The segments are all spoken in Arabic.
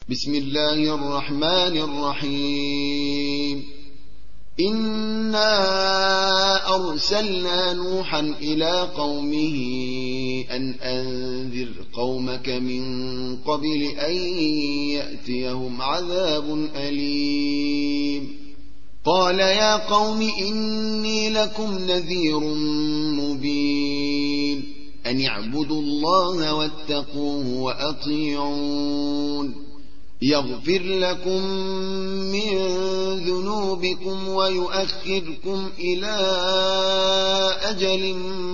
بسم الله الرحمن الرحيم. إنا أرسلنا نوحا إلى قومه أن أنذر قومك من قبل أن يأتيهم عذاب أليم. قال يا قوم إني لكم نذير مبين أن اعبدوا الله واتقوه وأطيعون يغفر لكم من ذنوبكم ويؤخركم إلى أجل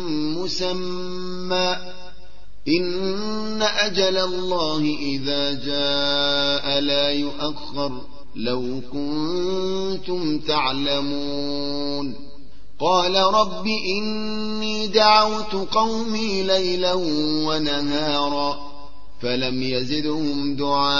مسمى إن أجل الله إذا جاء لا يؤخر لو كنتم تعلمون. قال رب إني دعوت قومي ليلا ونهارا فلم يزدهم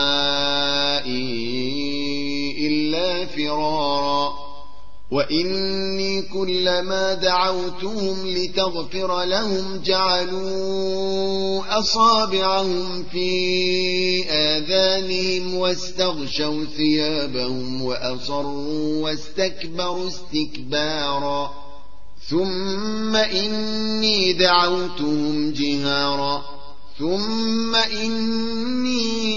دعائي إلا فرارا وإني كلما دعوتهم لتغفر لهم جعلوا أصابعهم في آذانهم واستغشوا ثيابهم وأصروا واستكبروا استكبارا ثم إني دعوتهم جهارا ثم إني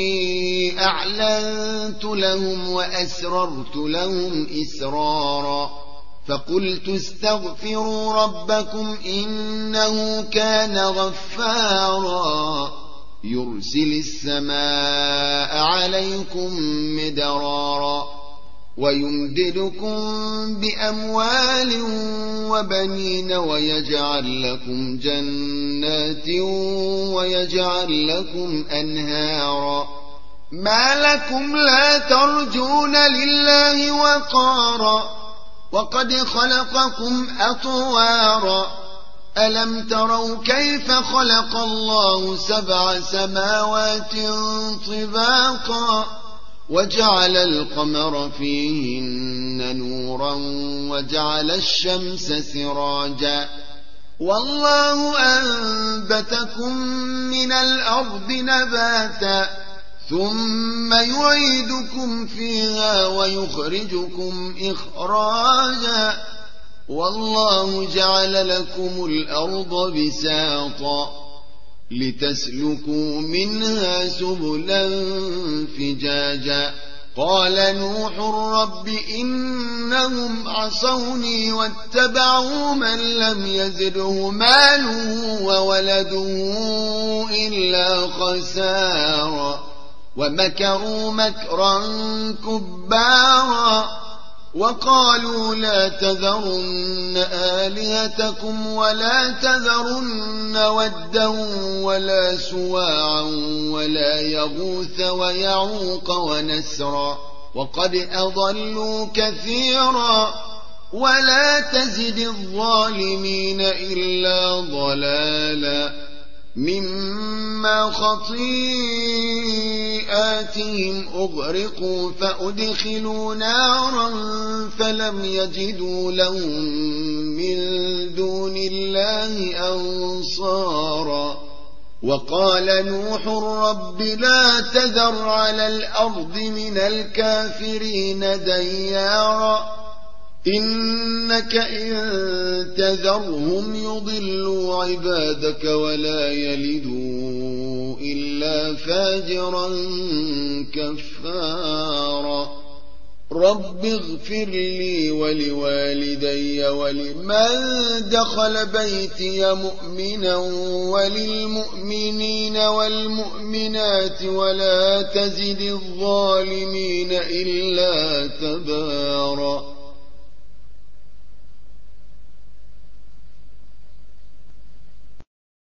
أعلنت لهم وأسررت لهم إسرارا فقلت استغفروا ربكم إنه كان غفارا يرسل السماء عليكم مدرارا ويمددكم بأموال وبنين ويجعل لكم جنات ويجعل لكم أنهارا ما لكم لا ترجون لله وقارا وقد خلقكم أطوارا ألم تروا كيف خلق الله 7 سماوات طباقا وجعل القمر فيهن نورا وجعل الشمس سراجا والله أنبتكم من الأرض نباتا ثم يعيدكم فيها ويخرجكم إخراجا والله جعل لكم الأرض بساطا لتسلكوا منها سبلا فجاجا قال نوح رب إنهم عصوني واتبعوا من لم يزده ماله وولده إلا خسارا ومكروا مكرا كبارا وقالوا لا تذرن آلهتكم ولا تذرن ودا ولا سواعا ولا يغوث ويعوق ونسرا وقد أضلوا كثيرا ولا تزد الظالمين إلا ضلالا مما خطيئاتهم أغرقوا فأدخلوا نارا فلم يجدوا لهم من دون الله أنصارا وقال نوح رب لا تذر على الأرض من الكافرين ديارا إنك إن تذرهم يضلوا عبادك ولا يلدوا إلا فاجرا كفارا رب اغفر لي ولوالدي ولمن دخل بيتي مؤمنا وللمؤمنين والمؤمنات ولا تزد الظالمين إلا تبارا